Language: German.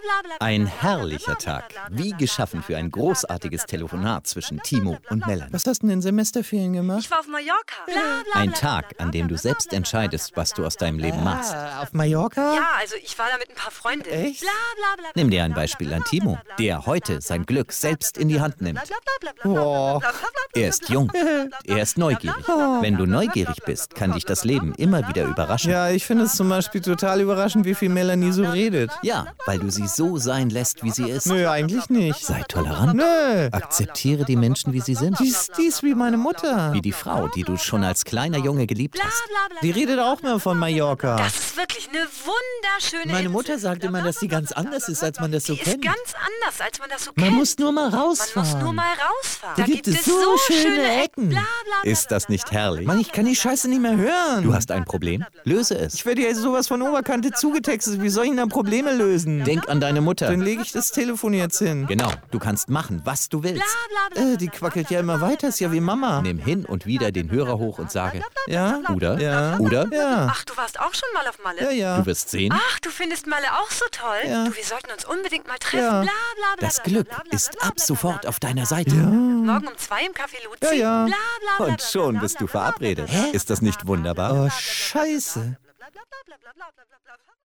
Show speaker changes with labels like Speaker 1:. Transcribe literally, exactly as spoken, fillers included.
Speaker 1: Ein herrlicher Tag, wie geschaffen für ein großartiges Telefonat zwischen Timo und Melanie.
Speaker 2: Was hast du denn in Semesterferien gemacht?
Speaker 3: Ich war auf Mallorca. Bla, bla,
Speaker 1: Ein Tag, an dem du selbst entscheidest, was du aus deinem Leben machst.
Speaker 2: Ah, auf Mallorca?
Speaker 3: Ja, also ich war da mit ein paar Freundinnen.
Speaker 2: Echt?
Speaker 3: Bla, bla, bla,
Speaker 1: Nimm dir ein Beispiel an Timo, der heute sein Glück selbst in die Hand nimmt.
Speaker 2: Oh.
Speaker 1: Er ist jung, er ist neugierig. Wenn du neugierig bist, kann dich das Leben immer wieder überraschen.
Speaker 2: Ja, ich finde es zum Beispiel total überraschend, wie viel Melanie so redet.
Speaker 1: Ja, weil du sie so sein lässt, wie sie ist.
Speaker 2: Nö, eigentlich nicht.
Speaker 1: Sei tolerant.
Speaker 2: Nö.
Speaker 1: Akzeptiere die Menschen, wie sie sind.
Speaker 2: Die ist, die ist wie meine Mutter.
Speaker 1: Wie die Frau, die du schon als kleiner Junge geliebt hast.
Speaker 2: Die redet auch mehr von Mallorca.
Speaker 3: Das ist wirklich eine wunderschöne
Speaker 2: Meine Mutter
Speaker 3: Insel.
Speaker 2: sagt immer, dass sie ganz anders ist, als man das so
Speaker 3: Die ist
Speaker 2: kennt.
Speaker 3: ganz anders, als man das so
Speaker 2: Man
Speaker 3: kennt.
Speaker 2: muss nur mal
Speaker 3: Man
Speaker 2: rausfahren.
Speaker 3: muss nur mal rausfahren.
Speaker 2: Da gibt es so schöne Ecken.
Speaker 3: Bla, bla, bla,
Speaker 1: Ist das nicht herrlich?
Speaker 2: Mann, ich kann die Scheiße nicht mehr hören.
Speaker 1: Du hast ein Problem? Löse es.
Speaker 2: Ich werde ja sowas von Oberkante zugetextet. Wie soll ich denn da Probleme lösen?
Speaker 1: Denk an deine Mutter.
Speaker 2: Dann lege ich das Telefon jetzt hin.
Speaker 1: Genau, du kannst machen, was du willst.
Speaker 2: Äh, die quackelt ja immer weiter. Ist ja wie Mama.
Speaker 1: Nimm hin und wieder den Hörer hoch und sage,
Speaker 2: Ja?
Speaker 1: oder,
Speaker 2: Ja.
Speaker 1: oder,
Speaker 2: Ja.
Speaker 3: Ach, du warst auch schon mal auf Malle?
Speaker 2: Ja, ja.
Speaker 1: du wirst sehen,
Speaker 3: Ach, du findest Malle auch so toll?
Speaker 2: Ja.
Speaker 3: Du, wir sollten uns unbedingt mal treffen.
Speaker 2: Ja.
Speaker 3: Bla, bla, bla,
Speaker 1: das
Speaker 3: bla,
Speaker 1: Glück
Speaker 3: bla, bla, bla,
Speaker 1: ist
Speaker 3: bla, bla,
Speaker 1: ab
Speaker 3: bla,
Speaker 1: sofort
Speaker 3: bla,
Speaker 1: auf deiner Seite.
Speaker 3: Morgen um zwei im Café Luzi.
Speaker 2: Ja, ja.
Speaker 3: Bla, bla, bla,
Speaker 1: Und
Speaker 3: bla,
Speaker 1: schon
Speaker 3: bla,
Speaker 1: bist
Speaker 3: bla,
Speaker 1: du
Speaker 3: bla, bla,
Speaker 1: verabredet.
Speaker 3: bla, bla,
Speaker 1: Ist das nicht wunderbar?
Speaker 2: Oh, scheiße.
Speaker 3: bla, bla, bla, bla, bla, bla, bla, bla, bla.